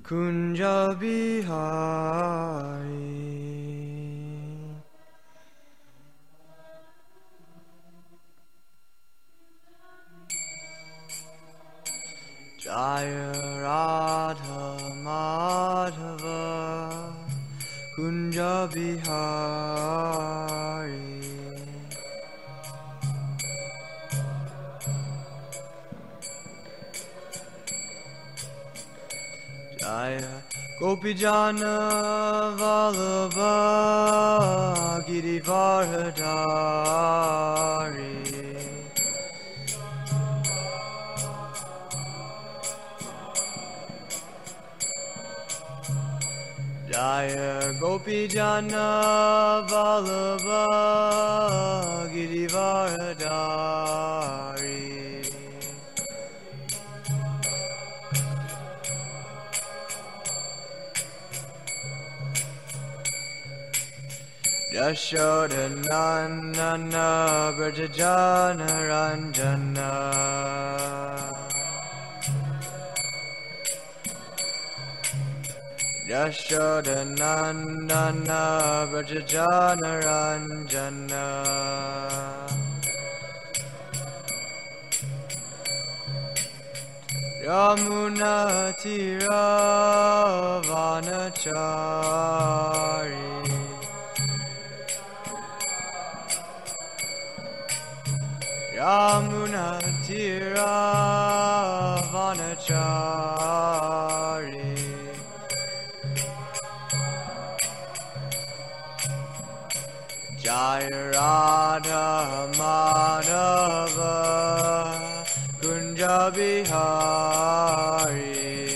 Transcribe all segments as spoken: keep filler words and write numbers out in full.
Kunja Bihari. Jaya Radha Madhava Kunja Bihari. Jaya Gopijana Vallabha Girivardhari. Jaya Gopijana Vallabha Girivardhari. Yashodanandana Brajajana Ranjana. Yashodanandana Brajajana Ranjana. Yamuna Tira Vanachari. Yamuna Tira Vanachari. Jaya Radha Madhava Kunja Bihari.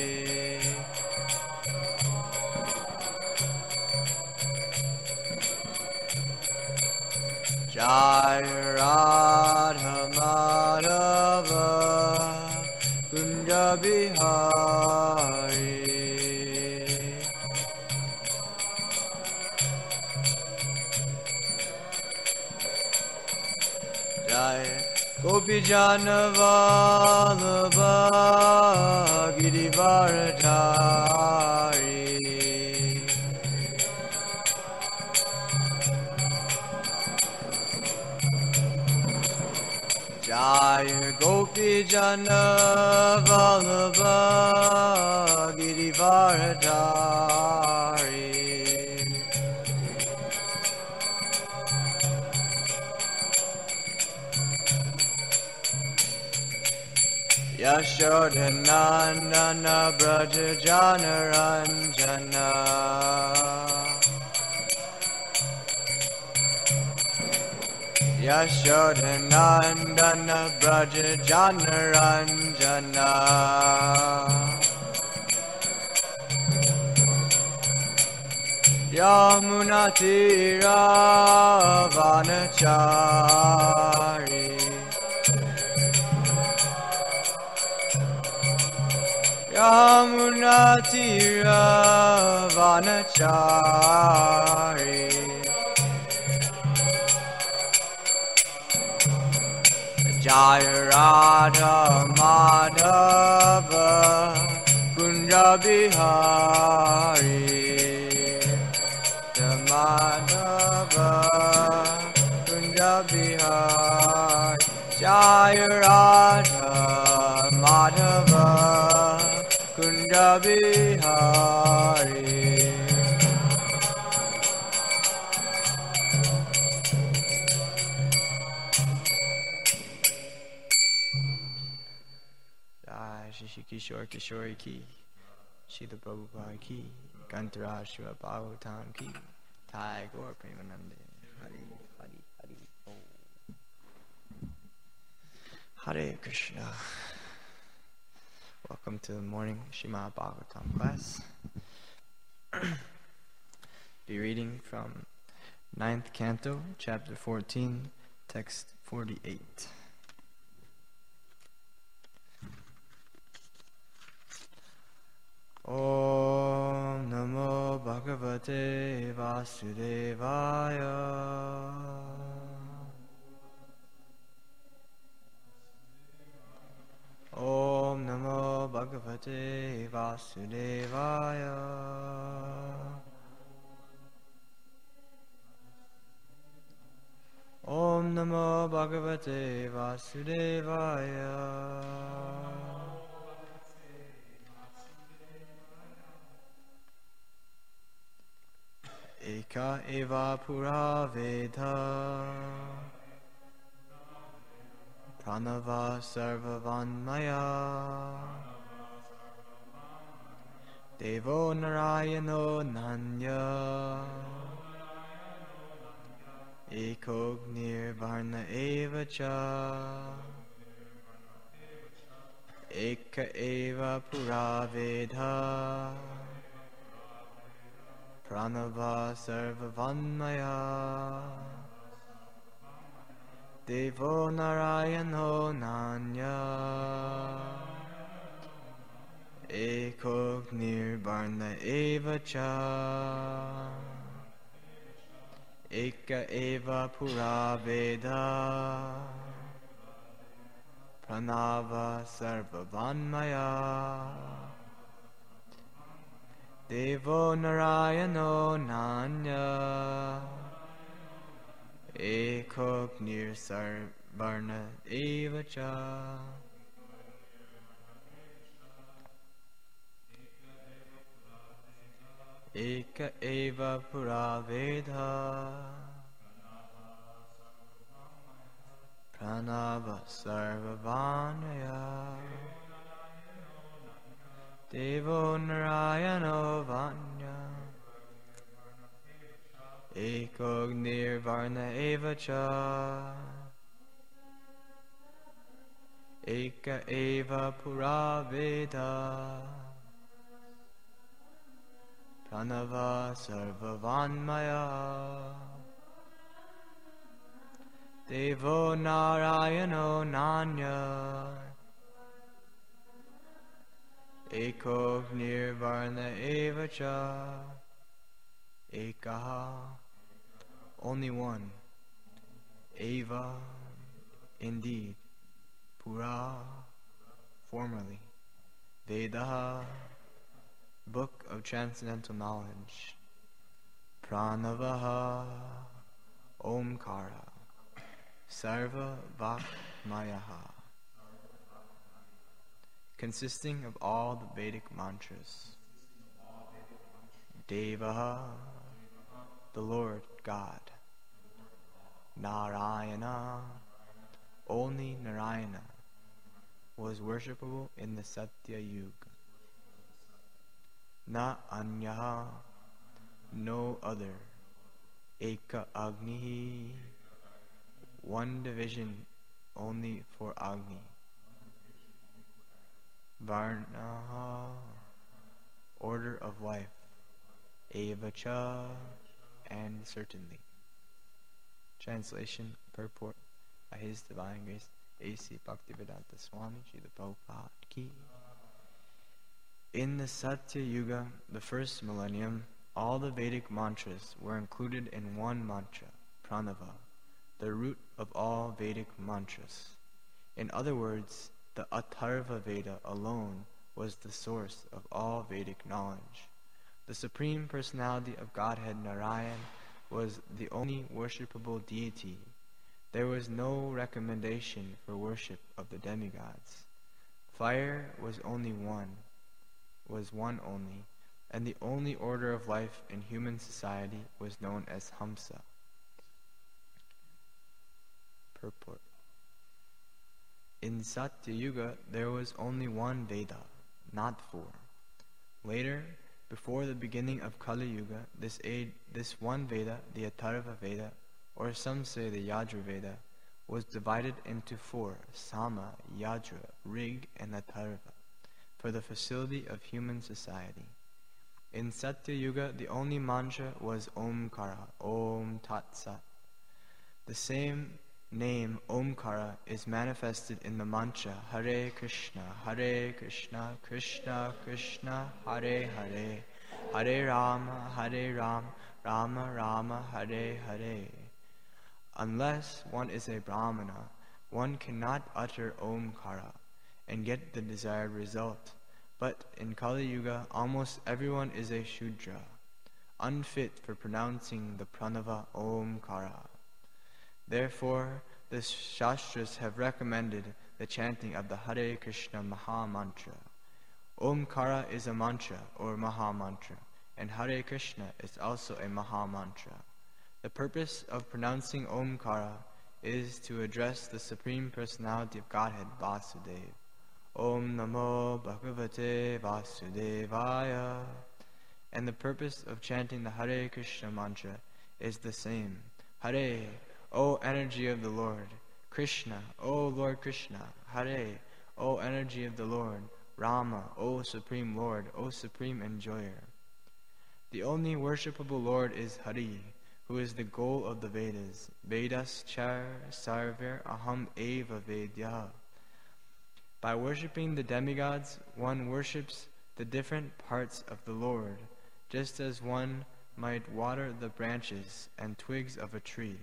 Jaya Radha Madhava Kunja Bihari. Jaya Gopijana Vallabha Girivardhari. Jaya Gopijana Vallabha Girivardhari. Yashodanandana Brajajana Ranjana. Yashodanandana Brajajana Ranjana. Yamuna Tira Vanachari. Yamuna Tira Vanachari. Jaya Radha Madhava Kunja Bihari. Madhava Kunja Bihari. Jaya Radha Madhava Kunja Bihari. Jai Shri Kishore Kishore Ki, Srila Prabhupada Ki, Kantaraj Shiva Bhagavatam Ki, Thai Gaur Premanande. Hari Hari Hari Om. Hare Krishna. Welcome to the morning Srimad Bhagavatam class. Be reading from ninth canto, chapter fourteen, text forty-eight. Om Namo Bhagavate Vasudevaya. Om Namo Bhagavate Bhagavate Vasudevaya. Om Namo Bhagavate Vasudevaya. Eka eva pura veda pranava sarvavanmaya devo narayano nanya ekogni varna eva cha eka eva pura veda pranava sarvavanmaya devo narayano nanya ekog nirvarna eva cha eka eva pura veda pranava sarvavanmaya devo narayano nanya ekog nirsarvarna eva cha eka eva pura veda pranava sarvavanmaya devo narayano vanya ekog nirvarna eva cha eka eva pura veda pranava sarvavanmaya devo narayano nanya ekog nirvarna eva cha ekaha, only one, eva, indeed, pura, formerly, vedaha, book of transcendental knowledge, pranavaha, omkara, sarva vakmayaha, consisting of all the Vedic mantras, devaha, the Lord God, Narayana, only Narayana, was worshipable in the Satya Yuga. Na anyaha, no other. Eka agnihi, one division only for Agni. Varnaha, order of life. Evacha, and certainly. Translation, purport by His Divine Grace, A C Bhaktivedanta Swami Srila Prabhupada Ki. In the Satya Yuga, the first millennium, all the Vedic mantras were included in one mantra, Pranava, the root of all Vedic mantras. In other words, the Atharva Veda alone was the source of all Vedic knowledge. The Supreme Personality of Godhead Narayan was the only worshipable deity. There was no recommendation for worship of the demigods. Fire was only one, was one only, and the only order of life in human society was known as Hamsa. Purport. In Satya Yuga, there was only one Veda, not four. Later, before the beginning of Kali Yuga, this, aid, this one Veda, the Atharva Veda, or some say the Yajur Veda, was divided into four, Sama, Yajura, Rig, and Atharva, for the facility of human society. In Satya Yuga, the only mantra was Omkara, Om Tat Sat. The same name Omkara is manifested in the mantra Hare Krishna, Hare Krishna, Krishna Krishna, Hare Hare, Hare Rama, Hare Ram, Rama Rama, Hare Hare. Unless one is a Brahmana, one cannot utter Omkara and get the desired result. But in Kali Yuga, almost everyone is a Shudra, unfit for pronouncing the pranava Omkara. Therefore, the Shastras have recommended the chanting of the Hare Krishna Maha Mantra. Omkara is a mantra or Maha Mantra, and Hare Krishna is also a Maha Mantra. The purpose of pronouncing Omkara is to address the Supreme Personality of Godhead, Vasudeva. Om Namo Bhagavate Vasudevaya. And the purpose of chanting the Hare Krishna mantra is the same. Hare, O energy of the Lord. Krishna, O Lord Krishna. Hare, O energy of the Lord. Rama, O Supreme Lord, O Supreme Enjoyer. The only worshipable Lord is Hari, who is the goal of the Vedas. Vedas char sarver aham eva vedya. By worshipping the demigods, one worships the different parts of the Lord, just as one might water the branches and twigs of a tree.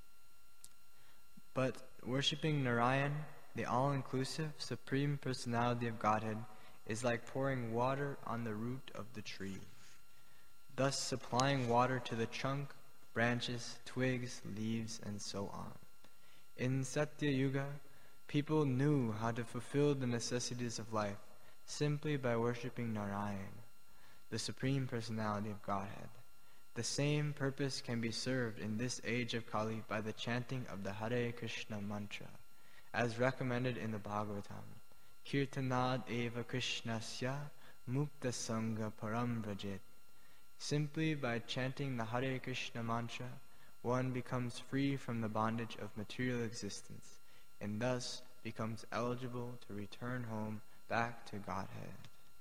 But worshipping Narayan, the all-inclusive Supreme Personality of Godhead, is like pouring water on the root of the tree, thus supplying water to the trunk, branches, twigs, leaves, and so on. In Satya Yuga, people knew how to fulfill the necessities of life simply by worshipping Narayan, the Supreme Personality of Godhead. The same purpose can be served in this age of Kali by the chanting of the Hare Krishna mantra, as recommended in the Bhagavatam. Kirtanad eva Krishnasya mukta sangha param vrajet. Simply by chanting the Hare Krishna mantra, one becomes free from the bondage of material existence, and thus becomes eligible to return home back to Godhead.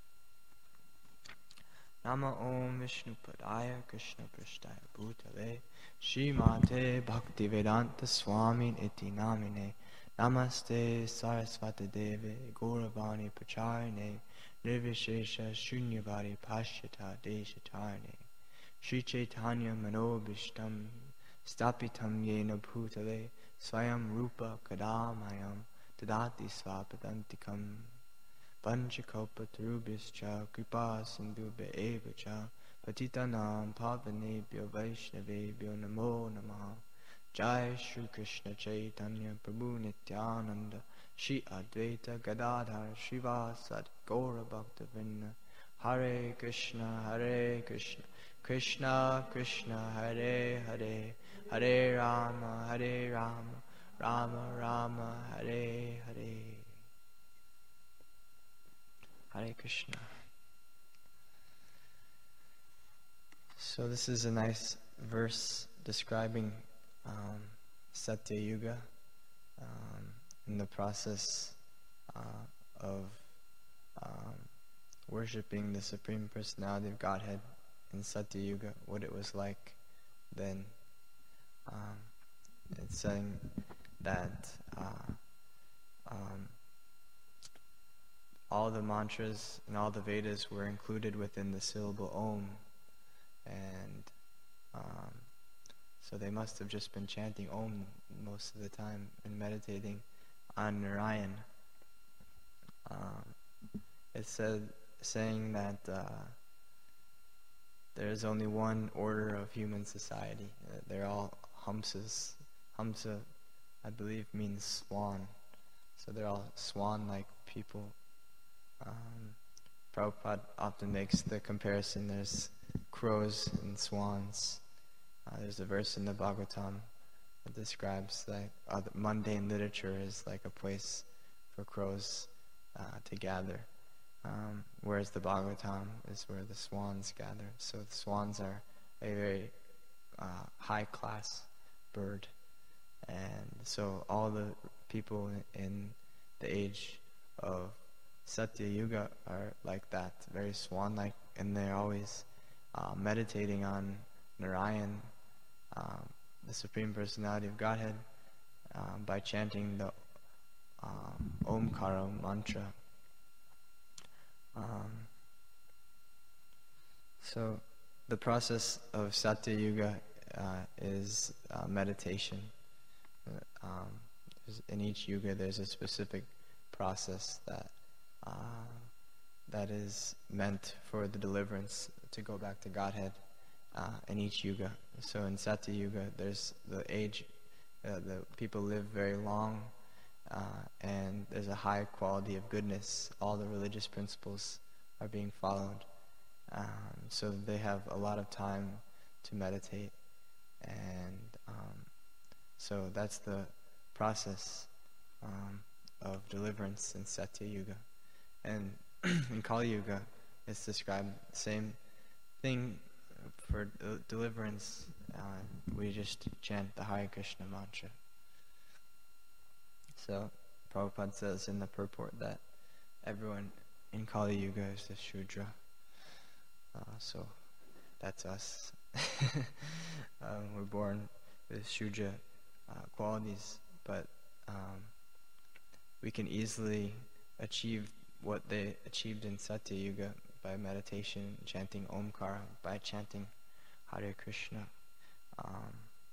Nama Om Vishnu Padaya Krishna Prishtaya Bhutale Srimate Bhaktivedanta Swami Iti Namine Namaste Sarasvati Deve Gauravani Pracharine Nirvishesha Shunyavadi Pashyata Deshatarne Sri Chaitanya Manobishtam Stapitam Yena Bhutale Swayam Rupa Kadamayam Tadati Svapadantikam Panchakopa Tarubhischa Kripa Sindhubhe Evacha Patitanam Pavanebhyo Vaishnavebhyo Namo Namaha Jai Shri Krishna Chaitanya Prabhu Nityananda Shri Advaita Gadadhar Srivasad Gaura Bhaktavinda Hare Krishna Hare Krishna Krishna Krishna Hare Hare Hare Rama Hare Rama Rama Rama Hare Hare. Hare Krishna. So this is a nice verse describing um, Satya Yuga um, in the process uh, of um, worshipping the Supreme Personality of Godhead in Satya Yuga, what it was like then. Um, it's saying that uh, um, all the mantras and all the Vedas were included within the syllable Om, and um, so they must have just been chanting Om most of the time and meditating on Narayan. Um, it said, saying that uh, there is only one order of human society. Uh, they're all Hamsas. Hamsa, I believe, means swan. So they're all swan-like people. Um, Prabhupada often makes the comparison. There's crows and swans. Uh, there's a verse in the Bhagavatam that describes like uh, mundane literature is like a place for crows uh, to gather, um, whereas the Bhagavatam is where the swans gather. So the swans are a very uh, high-class bird, and so all the people in the age of Satya Yuga are like that, very swan-like, and they're always uh, meditating on Narayan, um, the Supreme Personality of Godhead, um, by chanting the um, Omkara mantra. Um, so the process of Satya Yuga uh, is uh, meditation. Uh, um, in each yuga there's a specific process that Uh, that is meant for the deliverance to go back to Godhead uh, in each yuga. So in Satya Yuga, there's the age, uh, the people live very long, uh, and there's a high quality of goodness. All the religious principles are being followed. Um, so they have a lot of time to meditate. And um, so that's the process um, of deliverance in Satya Yuga. And in Kali Yuga, it's described the same thing for de- deliverance. Uh, we just chant the Hare Krishna mantra. So Prabhupada says in the purport that everyone in Kali Yuga is a Shudra. Uh, so that's us. um, we're born with Shudra uh, qualities, but um, we can easily achieve what they achieved in Satya Yuga by meditation, chanting Omkara, by chanting Hare Krishna. Um,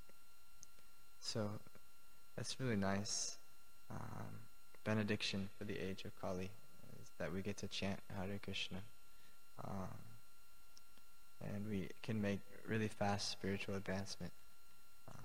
so that's really nice. Um, benediction for the age of Kali is that we get to chant Hare Krishna. Um, and we can make really fast spiritual advancement. Um,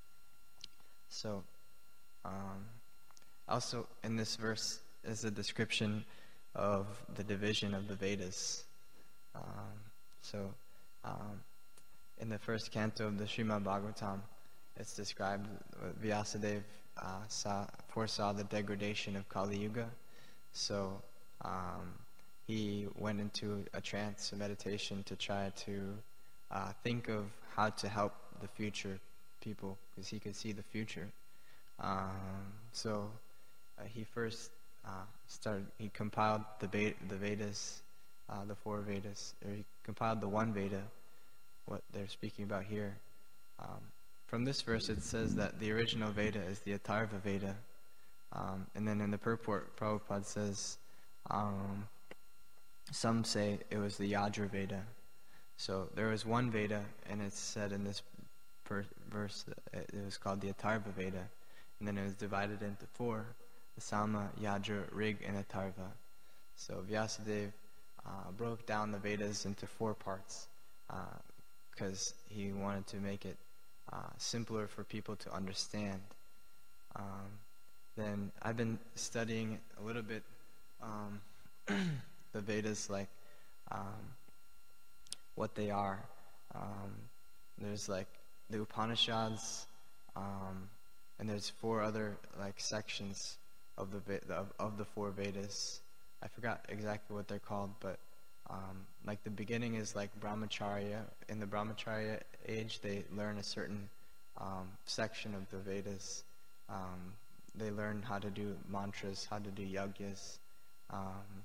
so, um, also in this verse is a description of the division of the Vedas. Um, so, um, in the first canto of the Srimad Bhagavatam, it's described uh, Vyasadeva uh, saw, foresaw the degradation of Kali Yuga. So, um, he went into a trance, a meditation, to try to uh, think of how to help the future people, because he could see the future. Um, so uh, he first uh, started, he compiled the, Ve- the Vedas, uh, the four Vedas, or he compiled the one Veda, what they're speaking about here. Um, from this verse it says that the original Veda is the Atharva Veda. Um, and then in the purport, Prabhupada says, um, some say it was the Yajur Veda. So there was one Veda, and it's said in this per- verse that it was called the Atharva Veda. And then it was divided into four, the Sama, Yajur, Rig, and Atharva. So Vyasadeva uh, broke down the Vedas into four parts because uh, he wanted to make it uh, simpler for people to understand. Um, then I've been studying a little bit um, the Vedas, like um, what they are. Um, there's like the Upanishads, um, and there's four other like sections of the Ve- of, of the four Vedas. I forgot exactly what they're called, but um, like the beginning is like Brahmacharya. In the Brahmacharya age, they learn a certain um, section of the Vedas. Um, they learn how to do mantras, how to do yagyas. Um,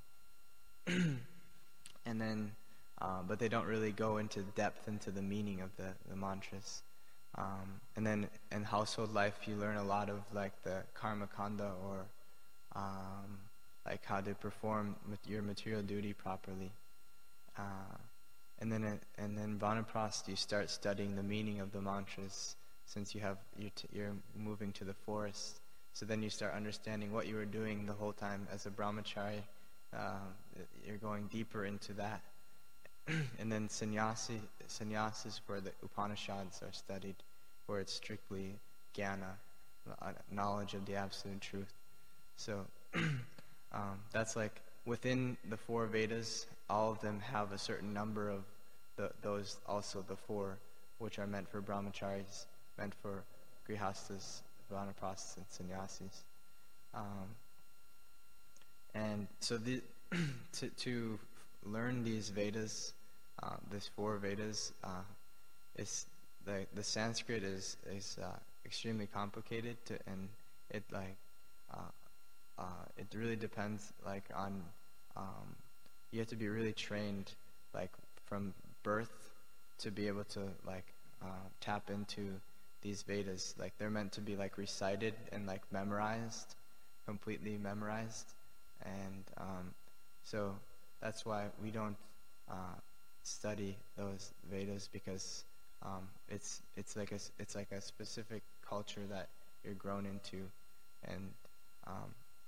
and then, uh, but they don't really go into depth into the meaning of the, the mantras. Um, and then in household life, you learn a lot of like the karma kanda, or um, like how to perform your material duty properly. Uh, and then, it, and then Vanaprastha, you start studying the meaning of the mantras, since you have you're, t- you're moving to the forest. So then you start understanding what you were doing the whole time as a brahmachari. Uh, you're going deeper into that. And then sannyasi, sannyas is where the Upanishads are studied, where it's strictly jnana, knowledge of the absolute truth. So um, that's like within the four Vedas, all of them have a certain number of the, those, also the four, which are meant for brahmacharis, meant for grihastas, vanaprasthas, and sannyasis. Um, and so the, to, to learn these Vedas, uh, these four Vedas, uh, is the the Sanskrit is is uh, extremely complicated, to, and it like uh, uh, it really depends like on um, you have to be really trained like from birth to be able to like uh, tap into these Vedas. Like they're meant to be like recited and like memorized, completely memorized, and um, so that's why we don't uh, study those Vedas, because um, it's it's like a it's like a specific culture that you're grown into, and um,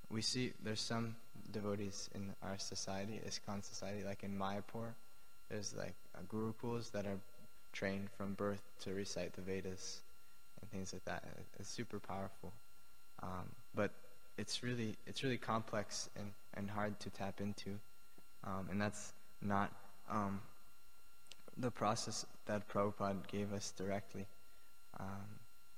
we see there's some devotees in our society, ISKCON society, like in Mayapur, there's like uh, gurukuls that are trained from birth to recite the Vedas and things like that. It's super powerful, um, but it's really it's really complex and, and hard to tap into, um, and that's not um, the process that Prabhupada gave us directly. Um,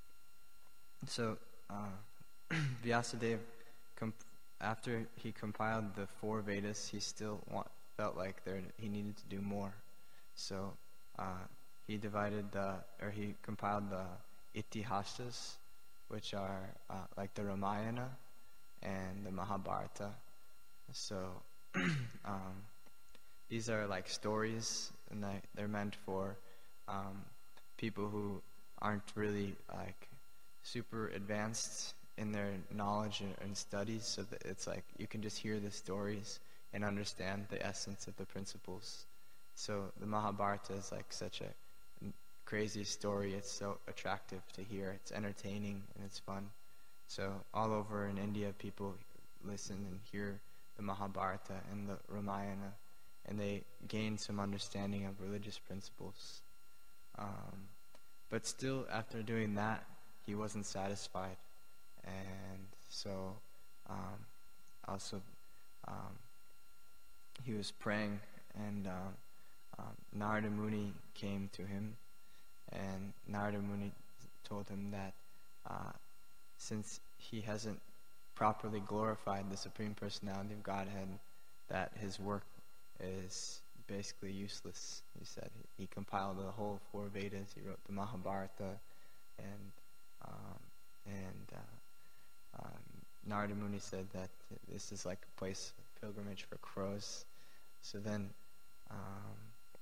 so uh, Vyasadeva, comp- after he compiled the four Vedas, he still wa- felt like there he needed to do more. So uh, he divided the, or he compiled the Itihasas, which are uh, like the Ramayana and the Mahabharata. So um, these are like stories, and they, they're meant for um, people who aren't really like super advanced in their knowledge and, and studies, so that it's like you can just hear the stories and understand the essence of the principles. So the Mahabharata is like such a crazy story. It's so attractive to hear. It's entertaining and it's fun. So all over in India, people listen and hear the Mahabharata and the Ramayana, and they gain some understanding of religious principles. Um, but still, after doing that, he wasn't satisfied. And so um, also um, he was praying, and um, um, Narada Muni came to him, and Narada Muni told him that uh, since he hasn't properly glorified the Supreme Personality of Godhead, that his work is basically useless. He said he, he compiled the whole four Vedas. He wrote the Mahabharata, and um, and uh, um, Narada Muni said that this is like a place of pilgrimage for crows. So then, um,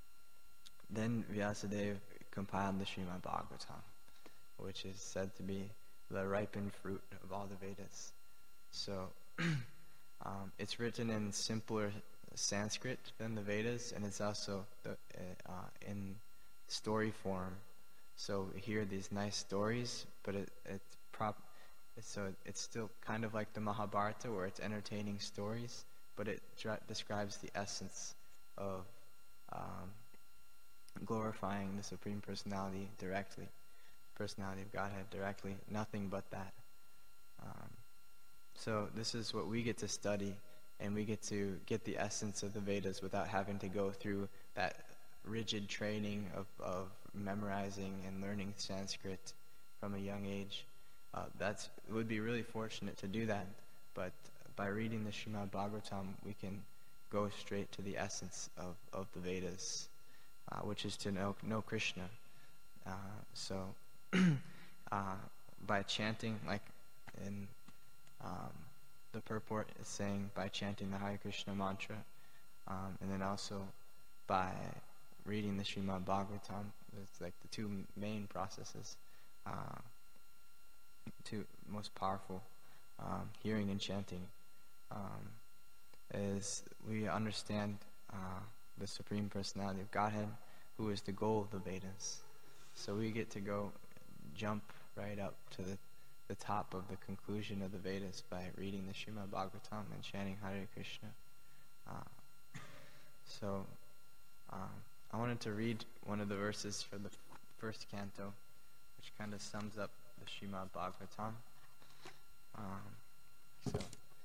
then Vyasadeva compiled the Srimad Bhagavatam, which is said to be the ripened fruit of all the Vedas. So um, it's written in simpler Sanskrit than the Vedas, and it's also the, uh, in story form. So we hear these nice stories, but it, it's prop. So it's still kind of like the Mahabharata, where it's entertaining stories, but it dra- describes the essence of um, glorifying the Supreme Personality directly, Personality of Godhead directly, nothing but that. Um, so this is what we get to study, and we get to get the essence of the Vedas without having to go through that rigid training of, of memorizing and learning Sanskrit from a young age. Uh, that's it would be really fortunate to do that, but by reading the Srimad Bhagavatam, we can go straight to the essence of, of the Vedas, uh, which is to know, know Krishna. Uh, so uh, by chanting, like in um, the purport is saying, by chanting the Hare Krishna mantra, um, and then also by reading the Srimad Bhagavatam, it's like the two main processes. Uh, two most powerful, um, hearing and chanting, um, is we understand uh, the Supreme Personality of Godhead, who is the goal of the Vedas. So we get to go jump right up to the, the top of the conclusion of the Vedas by reading the Srimad Bhagavatam and chanting Hare Krishna. Uh, so um, I wanted to read one of the verses for the first canto, which kind of sums up the Srimad Bhagavatam. Um, so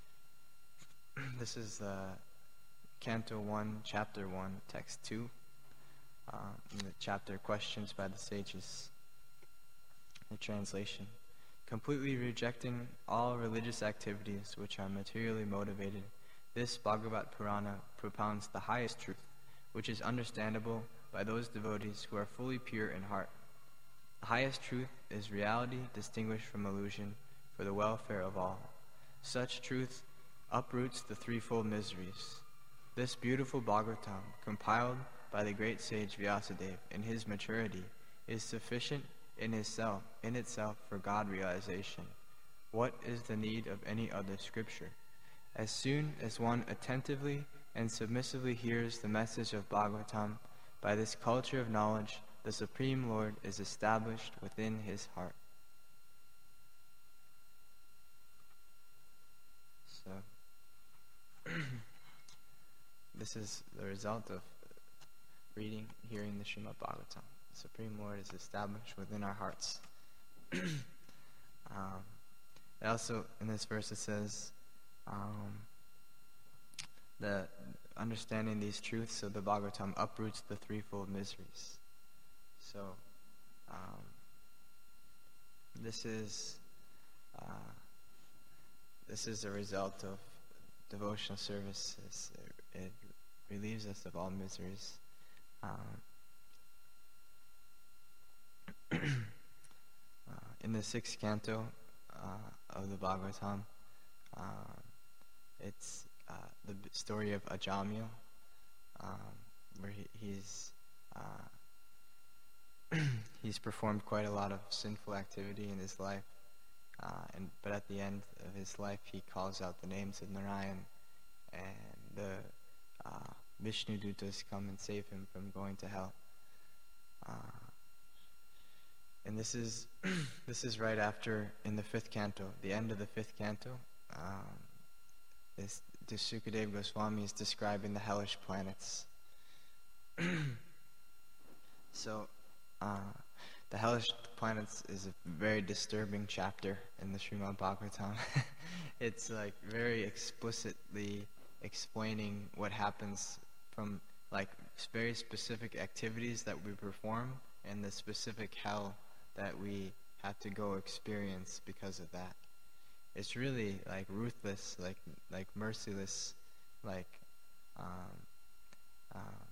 this is uh, Canto one, Chapter one, Text two, uh, in the chapter Questions by the Sages. The translation: completely rejecting all religious activities which are materially motivated, this Bhagavat Purana propounds the highest truth, which is understandable by those devotees who are fully pure in heart. The highest truth is reality distinguished from illusion for the welfare of all. Such truth uproots the threefold miseries. This beautiful Bhagavatam, compiled by the great sage Vyasadeva in his maturity, is sufficient in itself, in itself for God realization. What is the need of any other scripture? As soon as one attentively and submissively hears the message of Bhagavatam, by this culture of knowledge, the Supreme Lord is established within his heart. So This is the result of reading, hearing the Srimad Bhagavatam. The Supreme Lord is established within our hearts. um, it also, in this verse, it says, um, the understanding these truths of the Bhagavatam uproots the threefold miseries. So, um, this is uh, this is a result of devotional services. It, it relieves us of all miseries. Um, uh, in the sixth canto uh, of the Bhagavatam, uh, it's uh, the b- story of Ajamil, um, where he, he's uh, he's performed quite a lot of sinful activity in his life, uh, and but at the end of his life, he calls out the names of Narayan, and the uh, Vishnu Dutas come and save him from going to hell. Uh, and this is this is right after, in the fifth canto, the end of the fifth canto. Um, this, this Sukadeva Goswami is describing the hellish planets. So, uh, the hellish planets is a very disturbing chapter in the Srimad Bhagavatam. It's like very explicitly explaining what happens from like very specific activities that we perform and the specific hell that we have to go experience because of that. It's really like ruthless, like like merciless, like um, um,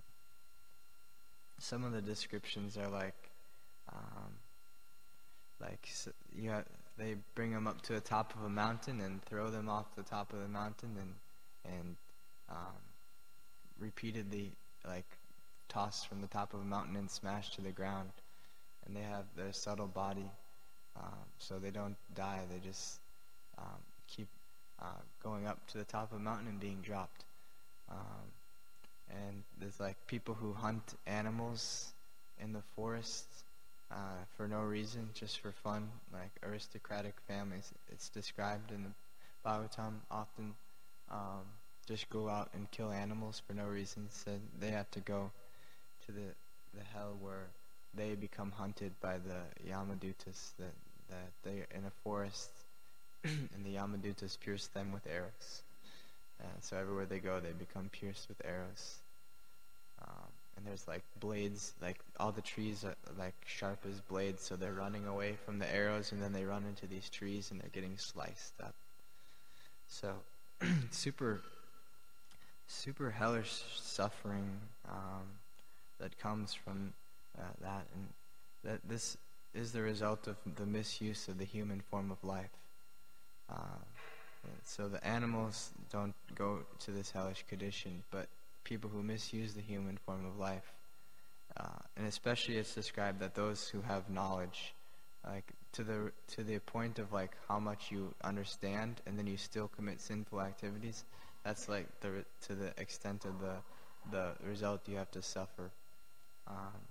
some of the descriptions are like um, like you have, they bring them up to the top of a mountain and throw them off the top of the mountain and and um, repeatedly like tossed from the top of a mountain and smashed to the ground. And they have their subtle body, um, so they don't die. They just um, keep uh, going up to the top of a mountain and being dropped. Um, and there's like people who hunt animals in the forest uh, for no reason, just for fun, like aristocratic families. It's described in the Bhagavatam often. Um, just go out and kill animals for no reason. So they have to go to the, the hell where they become hunted by the Yamadutas, that, that they're in a forest and the Yamadutas pierce them with arrows. And so everywhere they go, they become pierced with arrows. Um, and there's like blades, like all the trees are like sharp as blades, so they're running away from the arrows, and then they run into these trees and they're getting sliced up. So super, super hellish suffering um, that comes from uh, that, and that this is the result of the misuse of the human form of life. Uh, so the animals don't go to this hellish condition, but people who misuse the human form of life, uh, and especially it's described that those who have knowledge, like to the to the point of like how much you understand, and then you still commit sinful activities. That's like the to the extent of the the result you have to suffer. Um,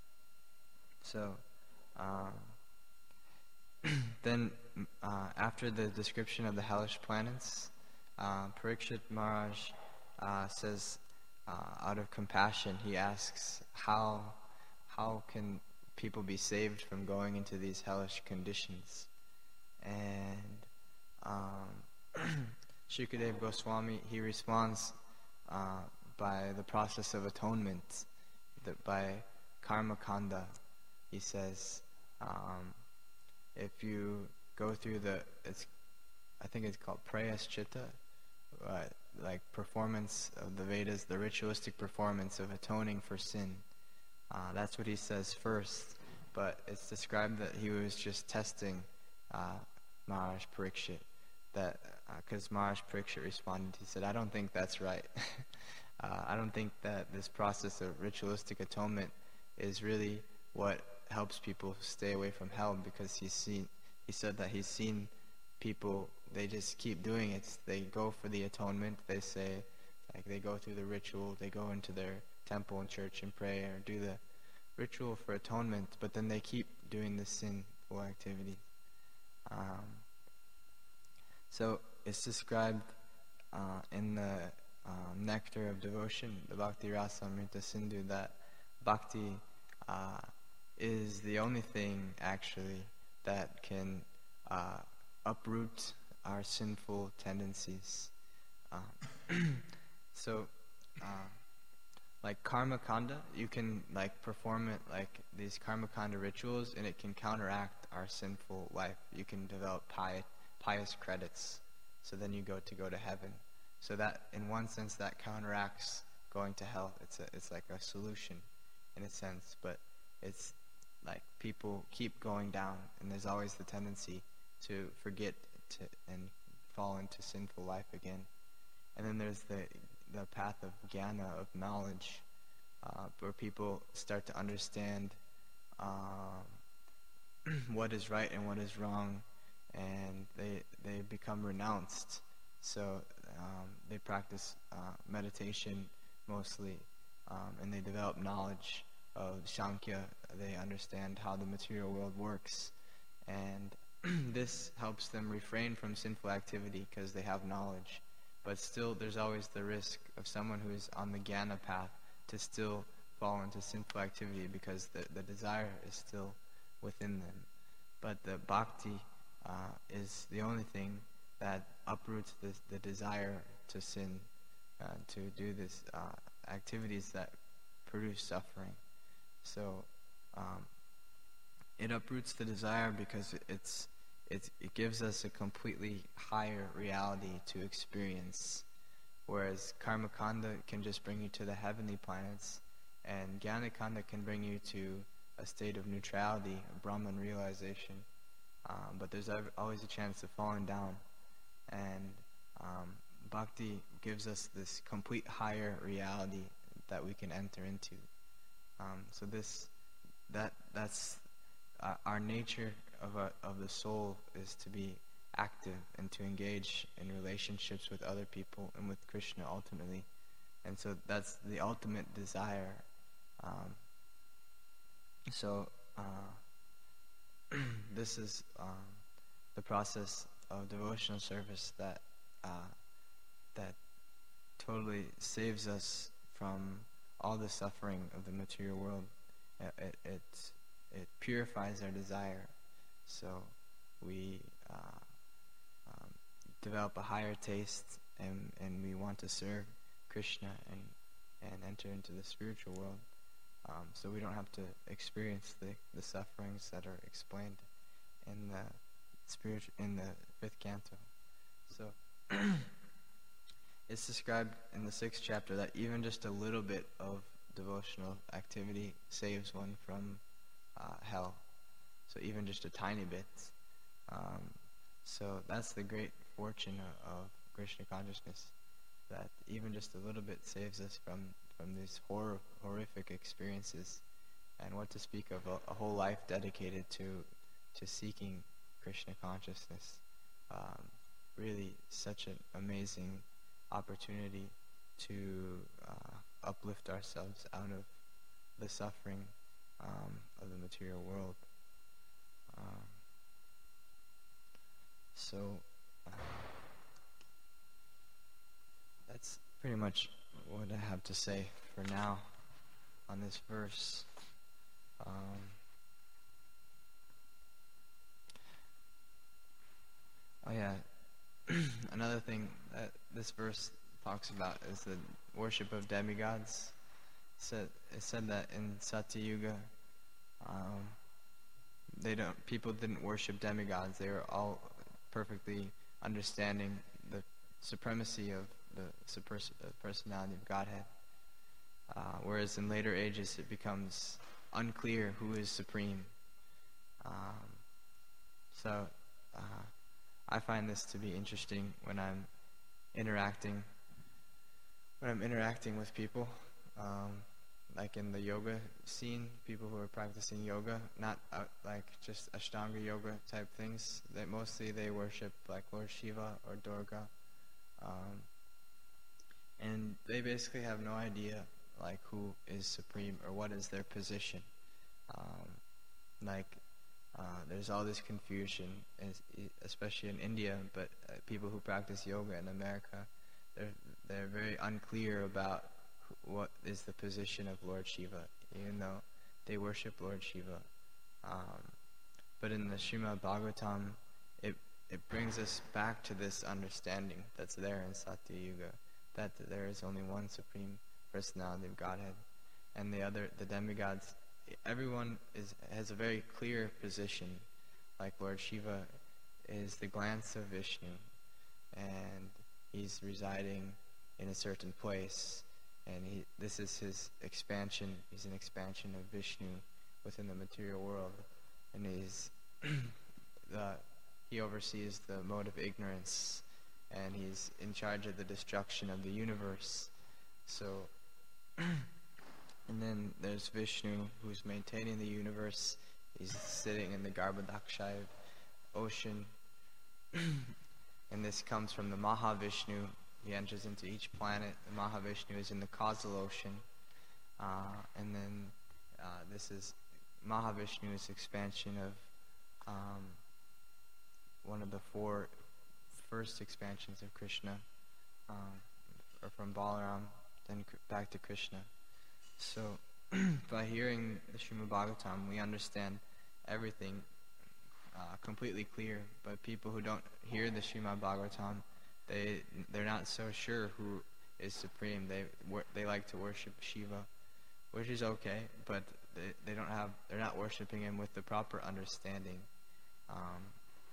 so. Um, Then, uh, after the description of the hellish planets, uh, Parikshit Maharaj uh, says, uh, out of compassion, he asks, how how can people be saved from going into these hellish conditions? And um, Shukadeva Goswami, he responds uh, by the process of atonement, that by karma kanda. He says, um, if you go through the, it's, I think it's called prayaschita, uh, like performance of the Vedas, the ritualistic performance of atoning for sin. Uh, that's what he says first, but it's described that he was just testing uh, Maharaj Parikshit, that because uh, Maharaj Parikshit responded, he said, I don't think that's right. uh, I don't think that this process of ritualistic atonement is really what helps people stay away from hell, because he's seen, he said that he's seen people, they just keep doing it. They go for the atonement, they say, like they go through the ritual, they go into their temple and church and pray or do the ritual for atonement, but then they keep doing the sinful activity. Um, so it's described uh, in the um, Nectar of Devotion, the Bhakti Rasa Amrita Sindhu, that bhakti uh, is the only thing actually that can uh, uproot our sinful tendencies. Um, so, uh, like karma kanda, you can like perform it like these karma kanda rituals, and it can counteract our sinful life. You can develop pious, pious credits, so then you go to go to heaven. So that, in one sense, that counteracts going to hell. It's a, it's like a solution, in a sense, but it's like people keep going down, and there's always the tendency to forget to and fall into sinful life again. And then there's the the path of jnana, of knowledge, uh, where people start to understand um, what is right and what is wrong, and they they become renounced. So um, they practice uh, meditation mostly, um, and they develop knowledge of Sankhya. They understand how the material world works, and this helps them refrain from sinful activity because they have knowledge. But still, there's always the risk of someone who is on the jnana path to still fall into sinful activity because the, the desire is still within them. But the bhakti uh, is the only thing that uproots the, the desire to sin, uh, to do this uh, activities that produce suffering. So um, it uproots the desire because it's It, it gives us a completely higher reality to experience, whereas karma kanda can just bring you to the heavenly planets, and jnana kanda can bring you to a state of neutrality, a Brahman realization. Um, but there's always a chance of falling down, and um, bhakti gives us this complete higher reality that we can enter into. Um, so this, that, that's uh, our nature. Of, a, of the soul is to be active and to engage in relationships with other people and with Krishna ultimately. And so that's the ultimate desire. Um, so uh, this is um, the process of devotional service that uh, that totally saves us from all the suffering of the material world. It, it, it, it purifies our desire. So we uh, um, develop a higher taste, and, and we want to serve Krishna and, and enter into the spiritual world. Um, so we don't have to experience the, the sufferings that are explained in the spiritual in the fifth canto. So it's described in the sixth chapter that even just a little bit of devotional activity saves one from uh, hell. So even just a tiny bit. Um, so that's the great fortune of, of Krishna consciousness, that even just a little bit saves us from, from these hor- horrific experiences. And what to speak of a, a whole life dedicated to to seeking Krishna consciousness. Um, really such an amazing opportunity to uh, uplift ourselves out of the suffering um, of the material world. Um, so uh, that's pretty much what I have to say for now on this verse. Um, oh yeah, another thing that this verse talks about is the worship of demigods. It said, it said that in Satya Yuga, um, They don't. People didn't worship demigods. They were all perfectly understanding the supremacy of the super- personality of Godhead. Uh, whereas in later ages, it becomes unclear who is supreme. Um, so uh, I find this to be interesting when I'm interacting. When I'm interacting with people. Um, Like in the yoga scene, people who are practicing yoga, not uh, like just Ashtanga yoga type things. They mostly they worship like Lord Shiva or Durga, um, and they basically have no idea like who is supreme or what is their position. Um, like uh, there's all this confusion, especially in India. But uh, people who practice yoga in America, they're they're very unclear about what is the position of Lord Shiva, even though they worship Lord Shiva. Um, but in the Srimad Bhagavatam, it it brings us back to this understanding that's there in Satya Yuga, that there is only one Supreme Personality of Godhead, and the other, the demigods, everyone is has a very clear position. Like Lord Shiva is the glance of Vishnu, and he's residing in a certain place, and he, this is his expansion. He's an expansion of Vishnu within the material world, and he's the, he oversees the mode of ignorance, and he's in charge of the destruction of the universe. So, and then there's Vishnu, who's maintaining the universe. He's sitting in the Garbhodakshaya ocean, and this comes from the Mahavishnu. He enters into each planet. The Mahavishnu is in the causal ocean, uh, and then uh, this is Mahavishnu's expansion of um, one of the four first expansions of Krishna, um, or from Balaram, then back to Krishna. So, by hearing the Srimad Bhagavatam, we understand everything uh, completely clear. But people who don't hear the Srimad Bhagavatam, they they're not so sure who is supreme. They they like to worship Shiva, which is okay, but they they don't have they're not worshiping him with the proper understanding. Um,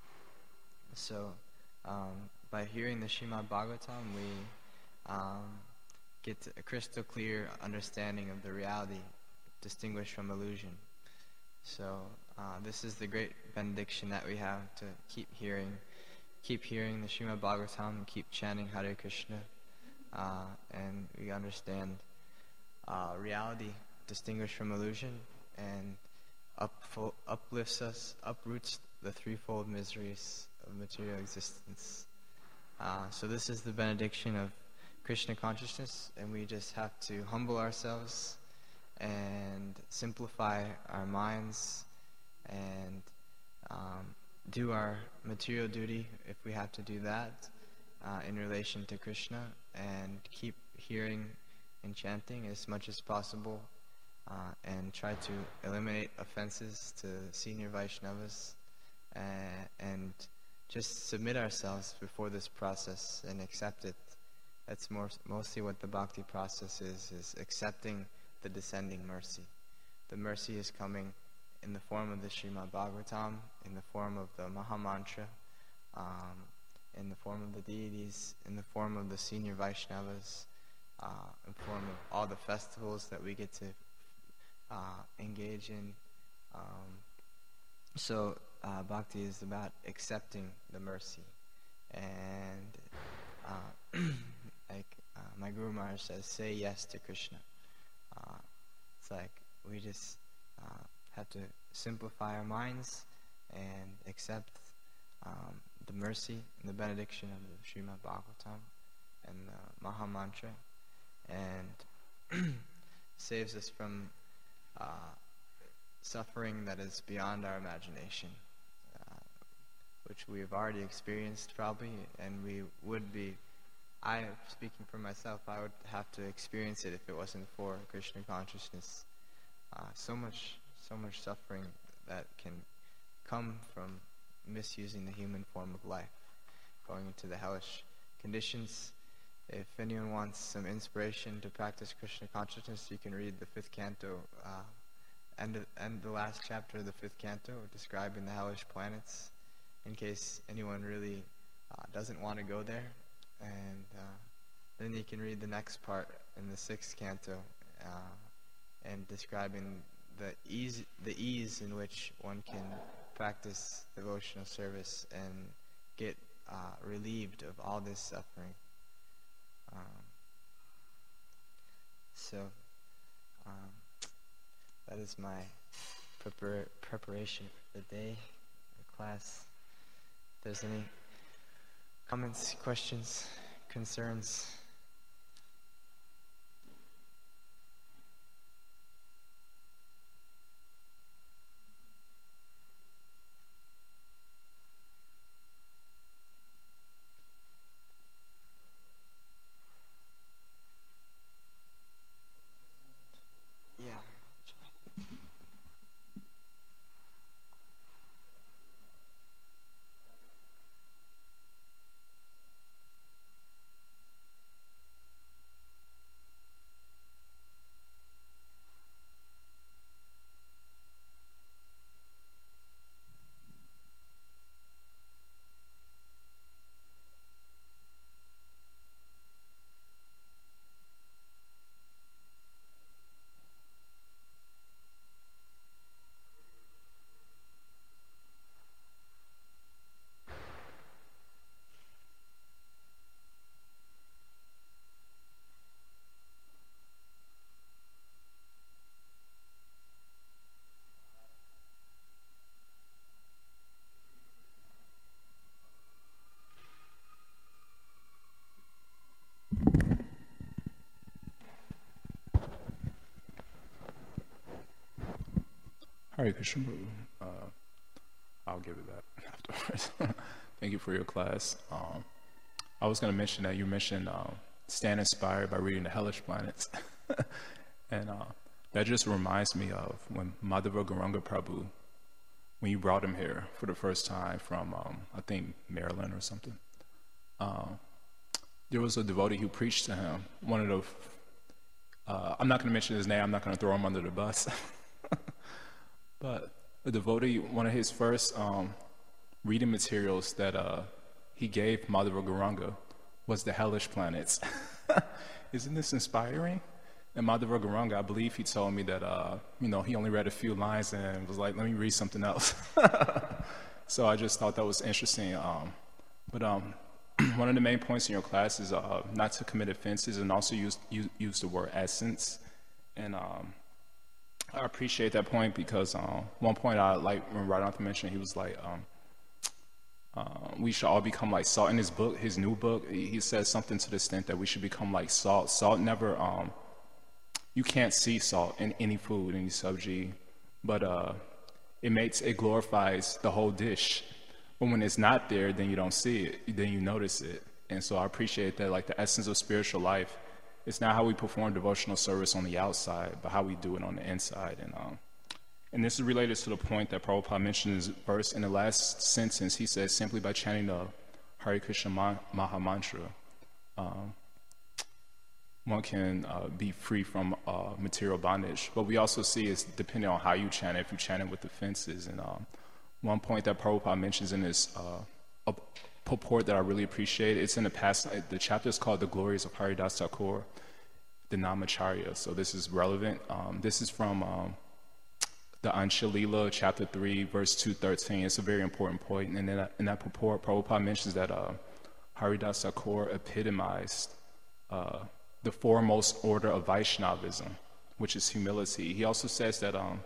so, um, by hearing the Srimad Bhagavatam, we um, get a crystal clear understanding of the reality, distinguished from illusion. So uh, this is the great benediction that we have, to keep hearing, keep hearing the Srimad Bhagavatam, keep chanting Hare Krishna, uh, and we understand uh, reality, distinguished from illusion, and upfo- uplifts us, uproots the threefold miseries of material existence. Uh, so this is the benediction of Krishna consciousness, and we just have to humble ourselves and simplify our minds and um, do our material duty if we have to do that uh, in relation to Krishna, and keep hearing and chanting as much as possible, uh, and try to eliminate offenses to senior Vaishnavas, uh, and just submit ourselves before this process and accept it. That's more, mostly what the bhakti process is, is accepting the descending mercy. The mercy is coming in the form of the Srimad Bhagavatam, in the form of the Mahamantra, um, in the form of the deities, in the form of the senior Vaishnavas, uh, in the form of all the festivals that we get to uh, engage in. Um, so uh, bhakti is about accepting the mercy. And uh, like uh, my Guru Maharaj says, say yes to Krishna. Uh, it's like we just uh, have to simplify our minds and accept um, the mercy and the benediction of the Srimad Bhagavatam and the Maha Mantra, and saves us from uh, suffering that is beyond our imagination, uh, which we have already experienced probably, and we would be, I, speaking for myself, I would have to experience it if it wasn't for Krishna consciousness. Uh, so much, so much suffering that can come from misusing the human form of life, going into the hellish conditions. If anyone wants some inspiration to practice Krishna consciousness, you can read the fifth canto, uh, end, of, end the last chapter of the fifth canto, describing the hellish planets, in case anyone really uh, doesn't want to go there. And uh, then you can read the next part in the sixth canto, uh, and describing the ease, the ease in which one can practice devotional service and get uh, relieved of all this suffering. Um, so um, that is my prepar- preparation for the day, the class. If there's any comments, questions, concerns? Hare Krishna. Uh, I'll give it that afterwards. Thank you for your class. Um, I was going to mention that you mentioned um, stand inspired by reading the Hellish Planets. and uh, that just reminds me of when Madhava Garanga Prabhu, when you brought him here for the first time from, um, I think, Maryland or something. Um, there was a devotee who preached to him. One of the, uh, I'm not going to mention his name, I'm not going to throw him under the bus. But a devotee, one of his first um, reading materials that uh, he gave Madhava Garanga was the Hellish Planets. Isn't this inspiring? And Madhava Garanga, I believe he told me that, uh, you know, he only read a few lines and was like, let me read something else. So I just thought that was interesting. Um, but um, one of the main points in your class is uh, not to commit offenses, and also use, use, use the word essence. And um, I appreciate that point because um, one point I like when Radhanath mentioned, he was like, um, uh, we should all become like salt. In his book, his new book, he, he says something to the extent that we should become like salt. Salt never, um, you can't see salt in any food, any subji, but uh, it makes, it glorifies the whole dish. But when it's not there, then you don't see it, then you notice it. And so I appreciate that, like the essence of spiritual life, it's not how we perform devotional service on the outside, but how we do it on the inside. And um, and this is related to the point that Prabhupada mentioned in his verse. In the last sentence, he says, simply by chanting the Hare Krishna Ma- Maha Mantra, um, one can uh, be free from uh, material bondage. But we also see it's depending on how you chant it, if you chant it with offenses. And um, one point that Prabhupada mentions in his uh, purport that I really appreciate, it's in the past, the chapter is called The Glories of Haridas Thakur, the Namacharya. So this is relevant. Um, this is from um, the Anshalila, chapter three, verse two thirteen. It's a very important point. And in that, in that purport, Prabhupada mentions that uh, Haridas Thakur epitomized uh, the foremost order of Vaishnavism, which is humility. He also says that um,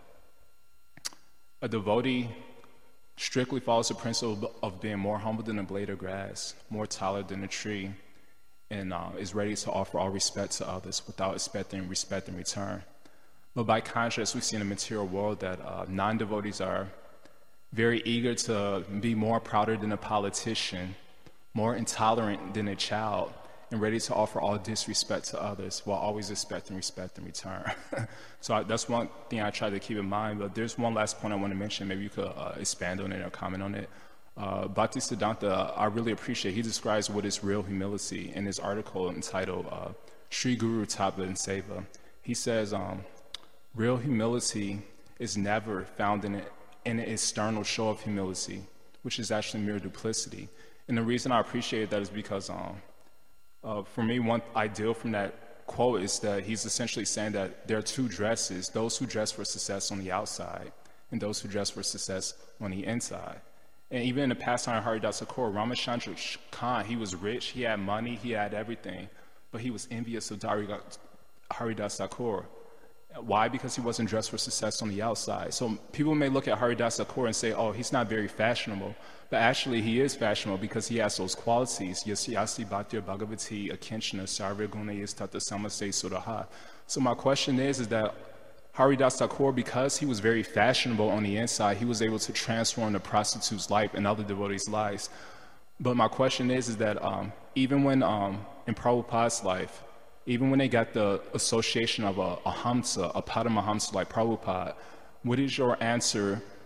a devotee strictly follows the principle of being more humble than a blade of grass, more tolerant than a tree, and uh, is ready to offer all respect to others without expecting respect in return. But by contrast, we see in the material world that uh, non-devotees are very eager to be more prouder than a politician, more intolerant than a child, and ready to offer all disrespect to others while always expecting respect in return. So I, that's one thing I try to keep in mind. But there's one last point I want to mention. Maybe you could uh, expand on it or comment on it. Uh, Bhaktisiddhanta, I really appreciate, he describes what is real humility in his article entitled uh, Sri Guru Tapa and Seva. He says, um, real humility is never found in, it, in an external show of humility, which is actually mere duplicity. And the reason I appreciate that is because um, Uh, for me, one ideal from that quote is that he's essentially saying that there are two dresses, those who dress for success on the outside and those who dress for success on the inside. And even in the pastime of Haridas Thakur, Ramachandra Khan, he was rich, he had money, he had everything, but he was envious of Haridas Thakur. Why? Because he wasn't dressed for success on the outside. So people may look at Haridas Thakur and say, oh, he's not very fashionable. But actually, he is fashionable because he has those qualities. Yasyasi Bhattir Bhagavati Akinchana Sarva Guna Yastata Samase Suraha. So my question is, is that Haridas Thakur, because he was very fashionable on the inside, he was able to transform the prostitute's life and other devotees' lives. But my question is, is that um, even when um, in Prabhupada's life, even when they got the association of a, a Hamsa, a Paramahamsa like Prabhupada, what is your answer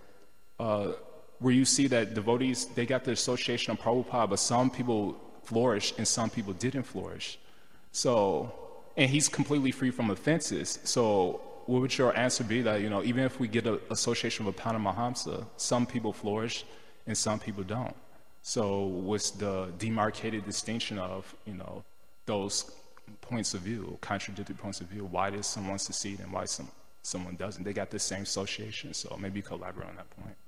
uh, where you see that devotees, they got the association of Prabhupada, but some people flourished and some people didn't flourish. So, and he's completely free from offenses. So what would your answer be that, you know, even if we get an association with a Paramahamsa, some people flourish and some people don't. So what's the demarcated distinction of, you know, those points of view, contradictory points of view? Why does someone succeed and why some, someone doesn't? They got the same association. So maybe you could elaborate on that point.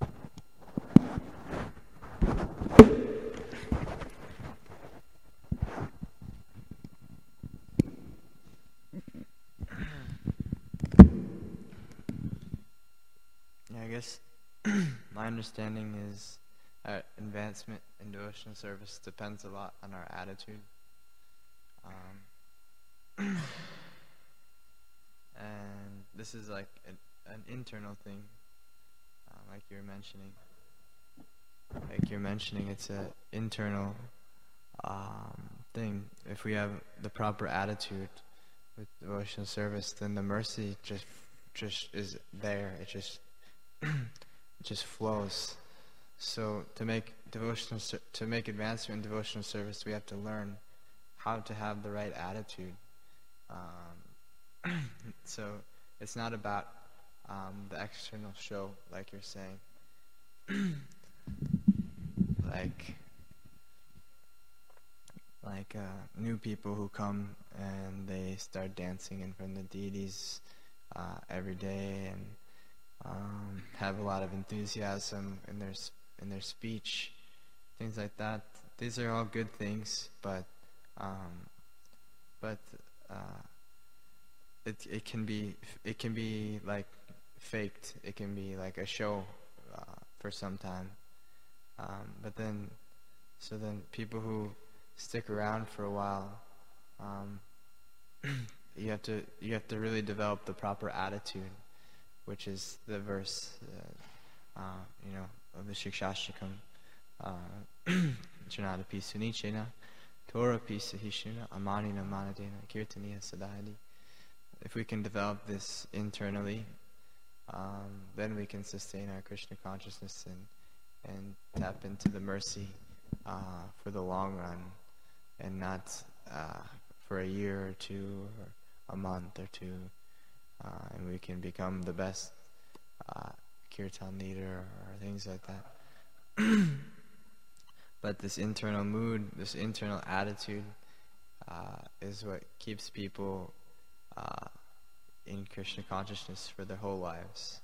Yeah, I guess my understanding is that advancement in devotional service depends a lot on our attitude. Um, and this is like an, an internal thing. like you're mentioning, like you're mentioning, it's a internal um, thing. If we have the proper attitude with devotional service, then the mercy just just is there. It just it just flows. So to make devotional ser- to make advancement in devotional service, we have to learn how to have the right attitude. Um, so it's not about um, the external show, like you're saying. like like uh, new people who come and they start dancing in front of the deities uh, every day and um, have a lot of enthusiasm in their in their speech, things like that. These are all good things, but um, but uh, it it can be it can be like faked. It can be like a show uh, for some time. Um, but then, so then people who stick around for a while, um, you have to you have to really develop the proper attitude, which is the verse, uh, uh, you know, of the Shikshashtakam. Janata Pisunichena, Torah Pisahishuna, Amanina Manadena, Kirtaniya Sadahadi. If we can develop this internally, um, then we can sustain our Krishna consciousness and and tap into the mercy uh, for the long run, and not uh, for a year or two or a month or two, uh, and we can become the best uh, kirtan leader or things like that. But this internal mood, this internal attitude, uh, is what keeps people uh, in Krishna consciousness for their whole lives.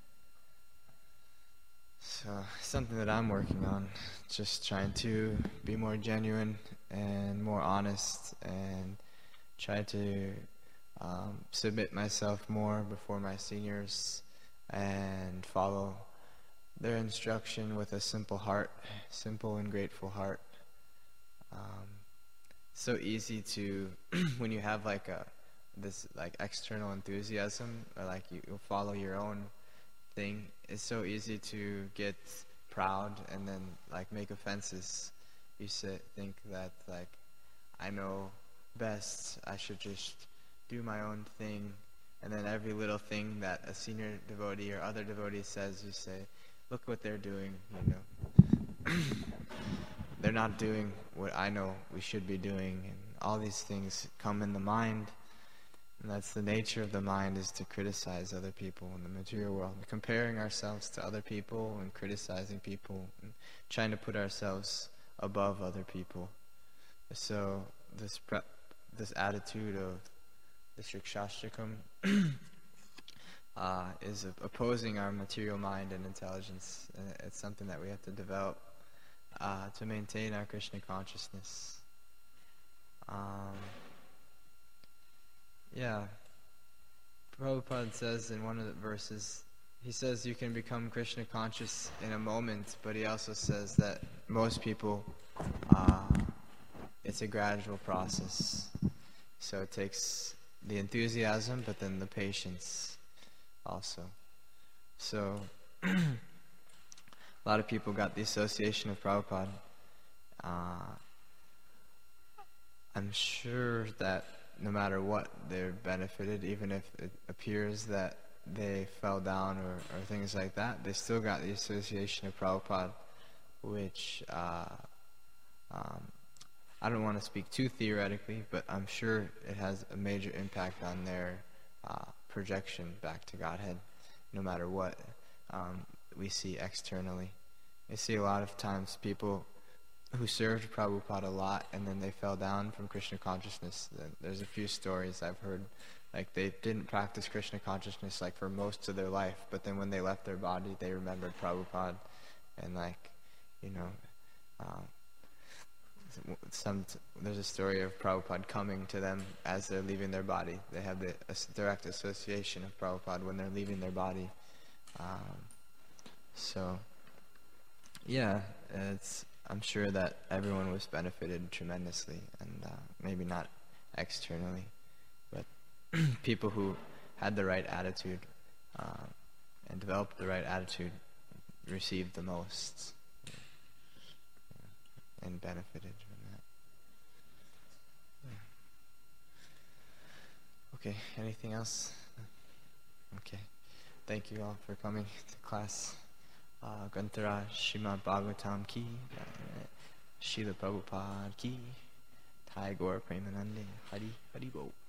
So something that I'm working on, just trying to be more genuine and more honest, and try to um, submit myself more before my seniors and follow their instruction with a simple heart, simple and grateful heart. Um, so easy to, when you have like a this like external enthusiasm, or like you, you follow your own thing, it's so easy to get proud and then like make offenses. You say, think that like I know best, I should just do my own thing, and then every little thing that a senior devotee or other devotee says, you say, look what they're doing, you know. They're not doing what I know we should be doing, and all these things come in the mind. And that's the nature of the mind, is to criticize other people in the material world. Comparing ourselves to other people and criticizing people and trying to put ourselves above other people. So this pre- this attitude of the Shikshashtakam uh, is opposing our material mind and intelligence. And it's something that we have to develop uh, to maintain our Krishna consciousness. Um, Yeah, Prabhupada says in one of the verses, he says you can become Krishna conscious in a moment, but he also says that most people, uh, it's a gradual process. So it takes the enthusiasm, but then the patience also. So a lot of people got the association of Prabhupada. Uh, I'm sure that no matter what, they're benefited, even if it appears that they fell down or, or things like that, they still got the association of Prabhupada, which uh, um, I don't want to speak too theoretically, but I'm sure it has a major impact on their uh, projection back to Godhead, no matter what um, we see externally. I see a lot of times people who served Prabhupada a lot, and then they fell down from Krishna consciousness. There's a few stories I've heard, like they didn't practice Krishna consciousness like for most of their life, but then when they left their body, they remembered Prabhupada, and like, you know, um, some t- there's a story of Prabhupada coming to them as they're leaving their body. They have the a direct association of Prabhupada when they're leaving their body. Um, so, yeah, it's. I'm sure that everyone was benefited tremendously, and uh, maybe not externally, but people who had the right attitude uh, and developed the right attitude received the most and benefited from that. Okay, anything else? Okay, thank you all for coming to class. Uh, Grantara Srimad Bhagavatam ki, Srila Prabhupada ki, Thai Gaur Premanande, Hari Hari Bol.